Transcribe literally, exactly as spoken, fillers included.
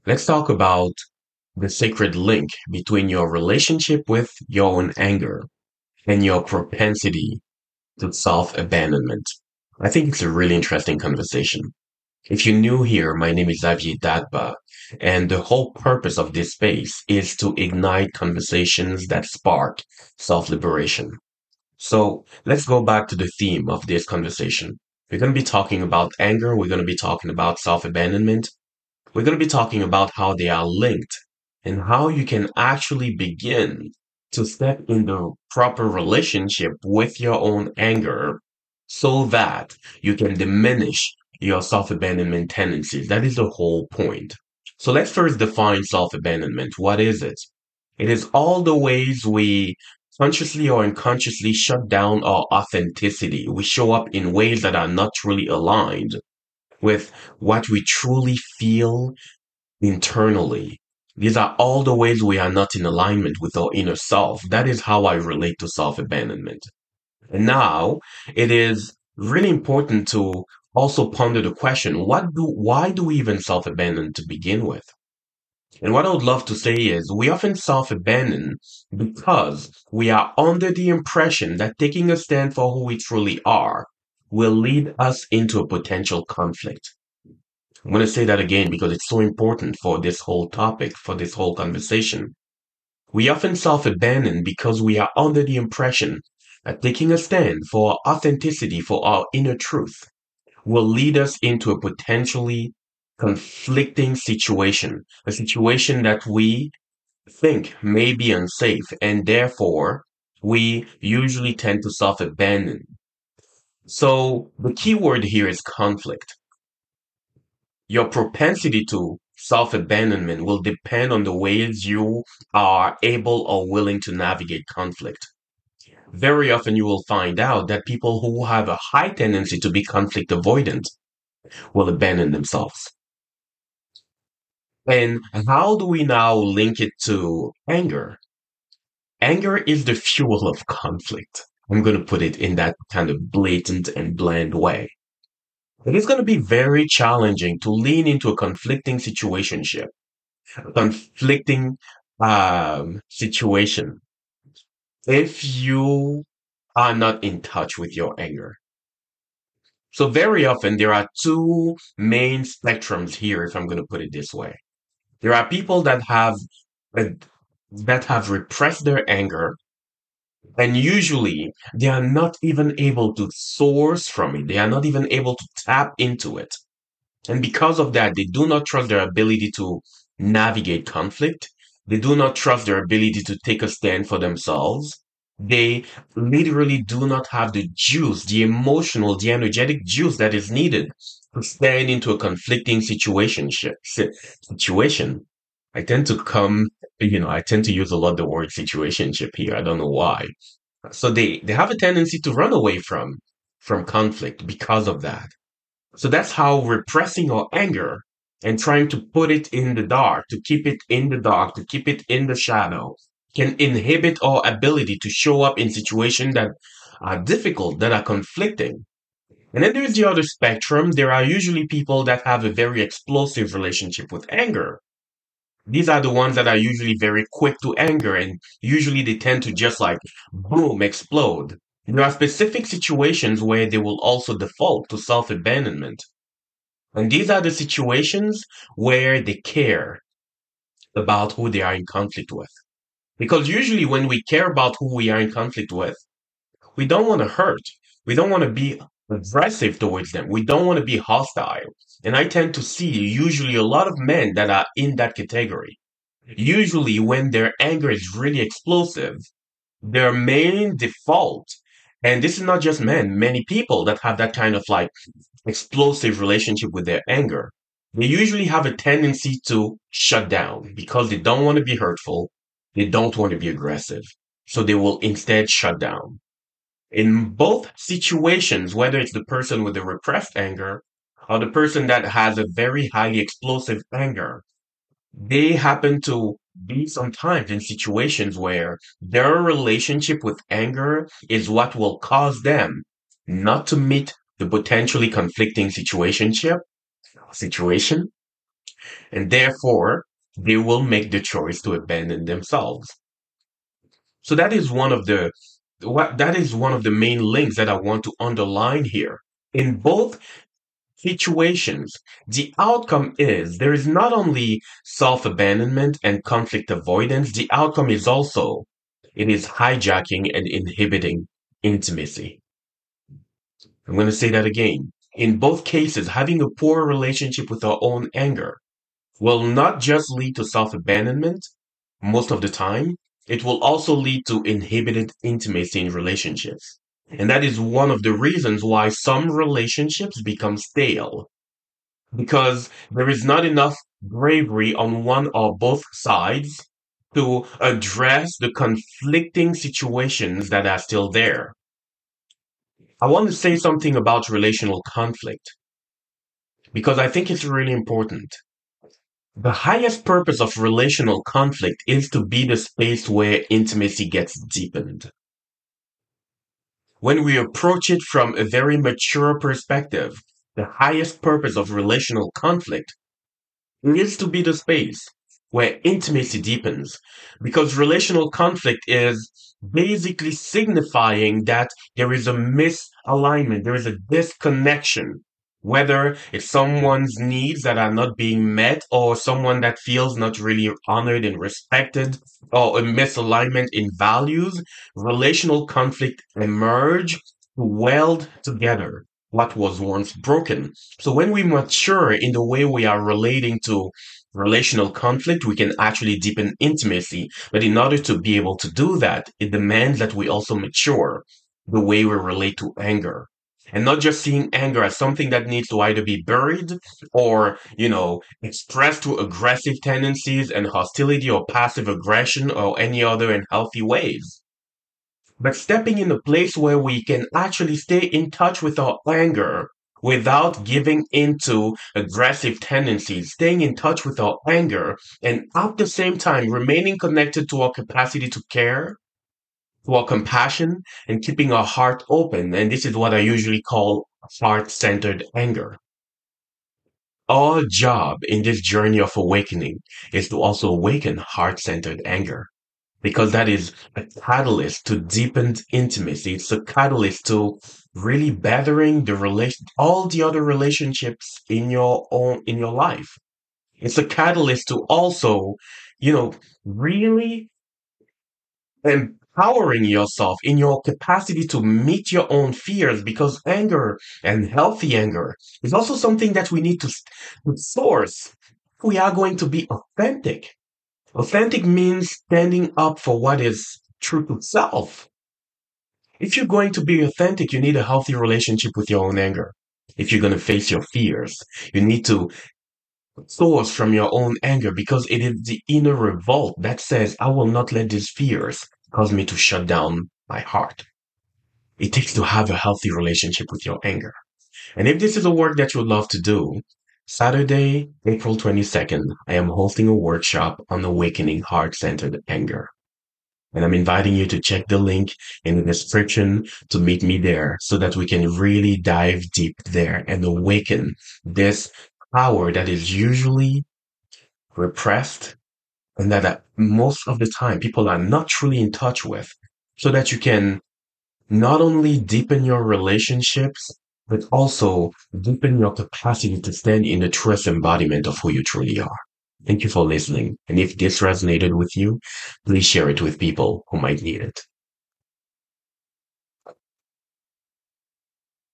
Let's talk about the sacred link between your relationship with your own anger and your propensity to self-abandonment. I think it's a really interesting conversation. If you're new here, my name is Xavier Dadba, and the whole purpose of this space is to ignite conversations that spark self-liberation. So let's go back to the theme of this conversation. We're going to be talking about anger. We're going to be talking about self-abandonment. We're going to be talking about how they are linked and how you can actually begin to step in the proper relationship with your own anger so that you can diminish your self-abandonment tendencies. That is the whole point. So let's first define self-abandonment. What is it? It is all the ways we consciously or unconsciously shut down our authenticity. We show up in ways that are not truly aligned with what we truly feel internally. These are all the ways we are not in alignment with our inner self. That is how I relate to self-abandonment. And now it is really important to also ponder the question, what do, why do we even self-abandon to begin with? And what I would love to say is we often self-abandon because we are under the impression that taking a stand for who we truly are will lead us into a potential conflict. I'm going to say that again because it's so important for this whole topic, for this whole conversation. We often self-abandon because we are under the impression that taking a stand for our authenticity, for our inner truth, will lead us into a potentially conflicting situation, a situation that we think may be unsafe, and therefore we usually tend to self-abandon. So the key word here is conflict. Your propensity to self-abandonment will depend on the ways you are able or willing to navigate conflict. Very often you will find out that people who have a high tendency to be conflict avoidant will abandon themselves. And how do we now link it to anger? Anger is the fuel of conflict. I'm going to put it in that kind of blatant and bland way. It is going to be very challenging to lean into a conflicting situationship, a conflicting um, situation if you are not in touch with your anger. So very often there are two main spectrums here, if I'm going to put it this way. There are people that have uh, that have repressed their anger, and usually they are not even able to source from it. They are not even able to tap into it. And because of that, they do not trust their ability to navigate conflict. They do not trust their ability to take a stand for themselves. They literally do not have the juice, the emotional, the energetic juice that is needed to stand into a conflicting situation. Situation. I tend to come, you know, I tend to use a lot the word situationship here. I don't know why. So they, they have a tendency to run away from, from conflict because of that. So that's how repressing our anger and trying to put it in the dark, to keep it in the dark, to keep it in the shadow, can inhibit our ability to show up in situations that are difficult, that are conflicting. And then there's the other spectrum. There are usually people that have a very explosive relationship with anger. These are the ones that are usually very quick to anger, and usually they tend to just like boom, explode. There are specific situations where they will also default to self-abandonment. And these are the situations where they care about who they are in conflict with. Because usually when we care about who we are in conflict with, we don't want to hurt. We don't want to be aggressive towards them. We don't want to be hostile. And I tend to see usually a lot of men that are in that category. Usually when their anger is really explosive, their main default, and this is not just men, many people that have that kind of like explosive relationship with their anger, they usually have a tendency to shut down because they don't want to be hurtful. They don't want to be aggressive. So they will instead shut down. In both situations, whether it's the person with the repressed anger or the person that has a very highly explosive anger, they happen to be sometimes in situations where their relationship with anger is what will cause them not to meet the potentially conflicting situationship situation And therefore, they will make the choice to abandon themselves. So that is one of the what that is one of the main links that I want to underline here. In both situations, the outcome is there is not only self-abandonment and conflict avoidance, the outcome is also it is hijacking and inhibiting intimacy. I'm going to say that again. In both cases, having a poor relationship with our own anger will not just lead to self-abandonment most of the time, it will also lead to inhibited intimacy in relationships. And that is one of the reasons why some relationships become stale because there is not enough bravery on one or both sides to address the conflicting situations that are still there. I want to say something about relational conflict because I think it's really important. The highest purpose of relational conflict is to be the space where intimacy gets deepened. When we approach it from a very mature perspective, the highest purpose of relational conflict is to be the space where intimacy deepens because relational conflict is basically signifying that there is a misalignment, there is a disconnection, whether it's someone's needs that are not being met or someone that feels not really honored and respected or a misalignment in values. Relational conflict emerge to weld together what was once broken. So when we mature in the way we are relating to relational conflict, we can actually deepen intimacy. But in order to be able to do that, it demands that we also mature the way we relate to anger. And not just seeing anger as something that needs to either be buried or, you know, expressed through aggressive tendencies and hostility or passive aggression or any other unhealthy ways. But stepping in a place where we can actually stay in touch with our anger without giving into aggressive tendencies, staying in touch with our anger, and at the same time remaining connected to our capacity to care, to our compassion, and keeping our heart open. And this is what I usually call heart centered anger. Our job in this journey of awakening is to also awaken heart centered anger because that is a catalyst to deepened intimacy. It's a catalyst to really bettering the relation, all the other relationships in your own, in your life. It's a catalyst to also, you know, really empowering yourself in your capacity to meet your own fears because anger and healthy anger is also something that we need to, to source. We are going to be authentic. Authentic means standing up for what is true to self. If you're going to be authentic, you need a healthy relationship with your own anger. If you're going to face your fears, you need to source from your own anger because it is the inner revolt that says, I will not let these fears cause me to shut down my heart. It takes to have a healthy relationship with your anger. And if this is a work that you would love to do, Saturday, April twenty-second, I am hosting a workshop on awakening heart-centered anger. And I'm inviting you to check the link in the description to meet me there so that we can really dive deep there and awaken this power that is usually repressed and that, that most of the time people are not truly in touch with so that you can not only deepen your relationships, but also deepen your capacity to stand in the truest embodiment of who you truly are. Thank you for listening. And if this resonated with you, please share it with people who might need it.